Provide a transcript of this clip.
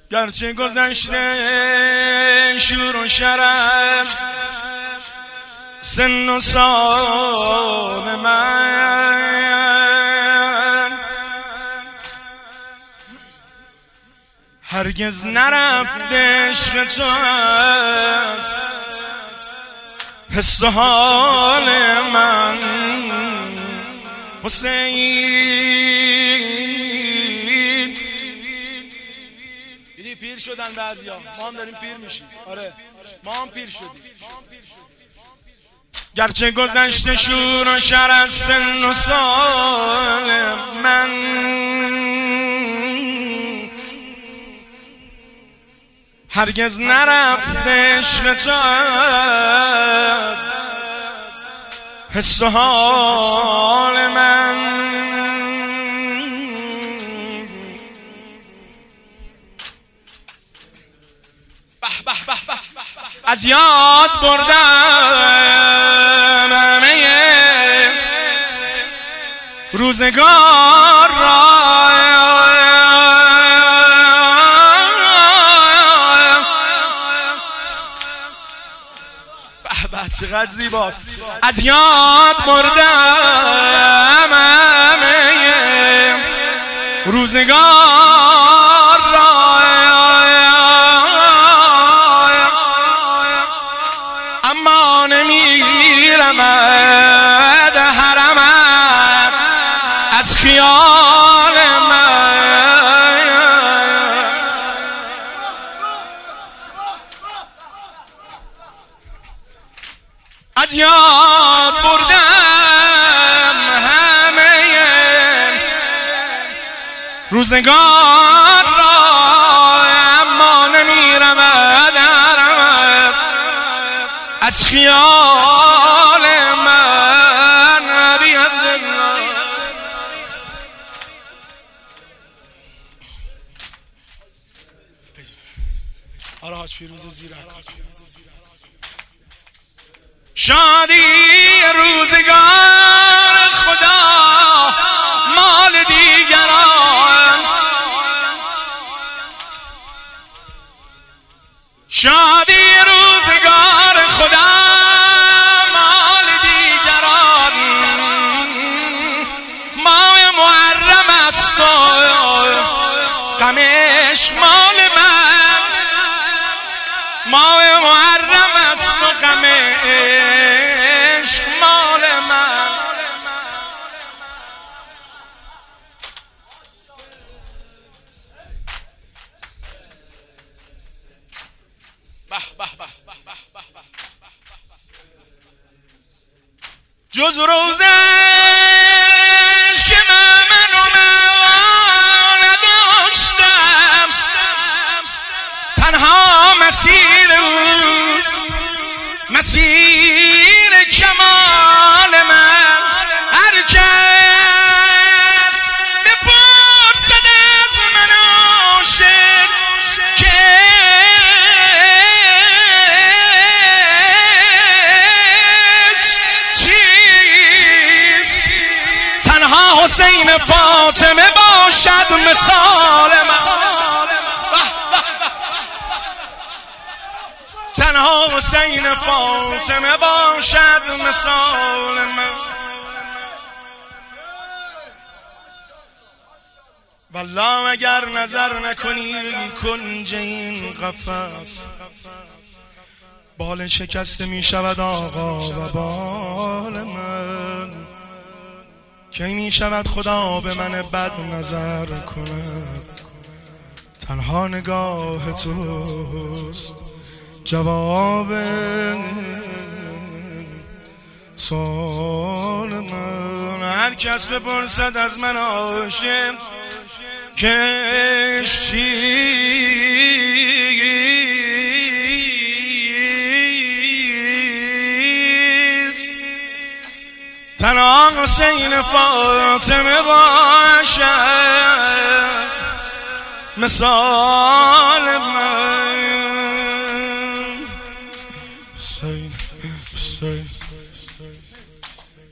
گرچه گذشته شور و شرف سن و سال من هرگز نرفته عشق تو از حس و حال من حسین. دیدی پیر شدن بعضیا، ما هم داریم پیر میشیم. آره ما هم پیر شدیم. گرچه گذشته شور و شر از سن و سال من هرگز نرفته عشق تو از حس و حال من. از یاد بردم همه روزگار را چقدر زیباست. از یاد بردم همه روزگار را اما نمیرم حرمت از خیال من. از یاد بردم همه روزگار را اما نمیرم از خیال من. آره حاج فیروز زیرک. شادی روزگار خدا مال دیگران، شادی روزگار خدا مال دیگران. ماه محرم است و غمش مال من، ماه محرم است و غمش مال من. جز روزش که من و نداشتم تنها مسیر اوست، مسیر کمال من. هر کس بپرسد از من عاشق که حسین فاطمه باشد مثال من. تنها حسین فاطمه باشد مثال من. والله اگر نظر نکنی کنج این قفس بال شکسته می شود آقا و بال من. کی می شود خدا به من بد نظر کند؟ تنها نگاه توست جواب سوال من. هر کس بپرسد از من عاشق کش تنها حسین فاطمه باشد مثال من.